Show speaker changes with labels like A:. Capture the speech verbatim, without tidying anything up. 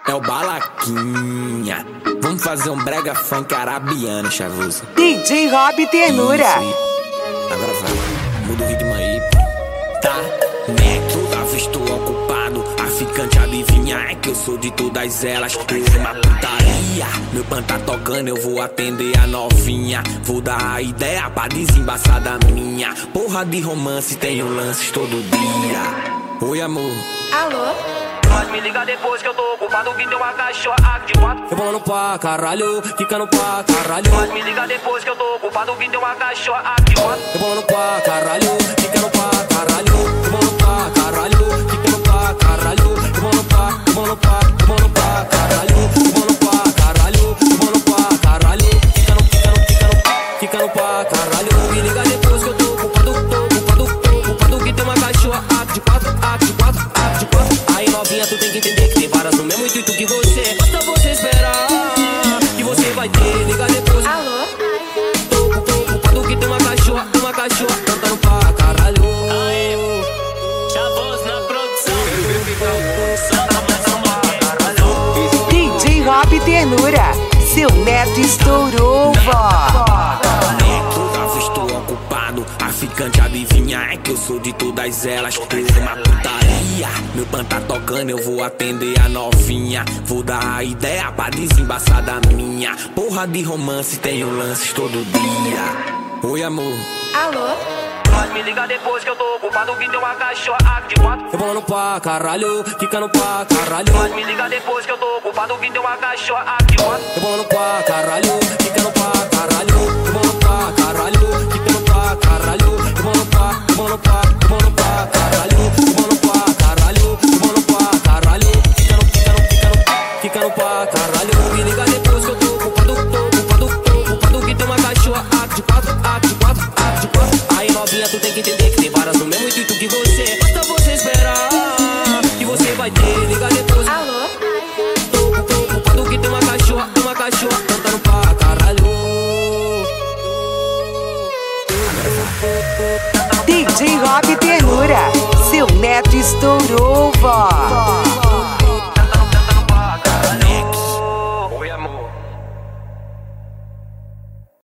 A: É o Balaquinha. Vamos fazer um brega funk arabiano, chavoso.
B: D J Rob Ternura.
A: Isso, agora vai, muda o ritmo aí. Tá, né? Toda vez tô ocupado. A ficante adivinha é que eu sou de todas elas. Eu amo a putaria. Meu pan tá tocando, eu vou atender a novinha. Vou dar a ideia pra desembaçar da minha. Porra de romance, tenho lances todo dia. Oi, amor.
C: Alô?
D: Mas me liga depois que eu tô ocupado, que tem uma cachorra aqui de quatro.
E: Rebolando pra caralho, quicando pra caralho.
D: Mas me liga depois que eu tô ocupado, que tem uma cachorra aqui de quatro.
E: Rebolando pra caralho, quicando pra caralho. Rebolando pra caralho, quicando pra caralho. Rebolando pra, rebolando pra, rebolando pra caralho. Rebolando pra caralho, rebolando pra caralho. Quicando, quicando, quicando, quicando pra caralho. Me liga depois que eu tô ocupado, tô ocupado, tô ocupado, que tem uma cachorra aqui de quatro, aqui de quatro, aqui de quatro. Aí novinha, tu tem que entender que tem varas no mesmo intuito que você. Basta você esperar que você vai ter. Liga depois.
C: Alô?
E: Tô, tô ocupado que tem uma cachorra, uma cachorra cantando pra caralho.
D: Aê, Chavoso na produção. Santa mais uma.
B: D J Rob Ternura. Seu neto estourou, vó.
A: Toda vez tô ocupado. A ficante adivinha é que eu sou de todas elas. Eu amo a putaria. Meu pan tá tocando, eu vou atender a novinha. Vou dar a ideia pra desembaçar da minha. Porra de romance, tenho lances todo dia. Oi, amor.
C: Alô?
D: Mas me liga depois que eu tô ocupado, que tem uma cachorra aqui de quatro.
E: Rebolando pra caralho, quicando pra caralho.
D: Mas me liga depois que eu tô ocupado, que tem uma cachorra aqui de quatro.
E: Rebolando pra caralho, quicando pra caralho. Rebolando pra caralho, quicando pra caralho. Rebolando pra, rebolando pra, rebolando pra caralho. Rebolando pra caralho, rebolando pra caralho. Quicando, quicando, quicando, quicando pra caralho. Me liga depois que eu tô ocupado, tô ocupado, tô ocupado, que tem uma cachorra aqui de quatro, aqui de quatro, aqui de quatro. Aí novinha, tu tem que entender que tem varas no mesmo intuito que você. Basta você esperar que você vai ter. Liga depois.
C: Alô?
E: Tô, tô ocupado que tem uma cachorra, uma cachorra cantando pra caralho.
B: D J Rob Ternura. Seu neto estourou, vó.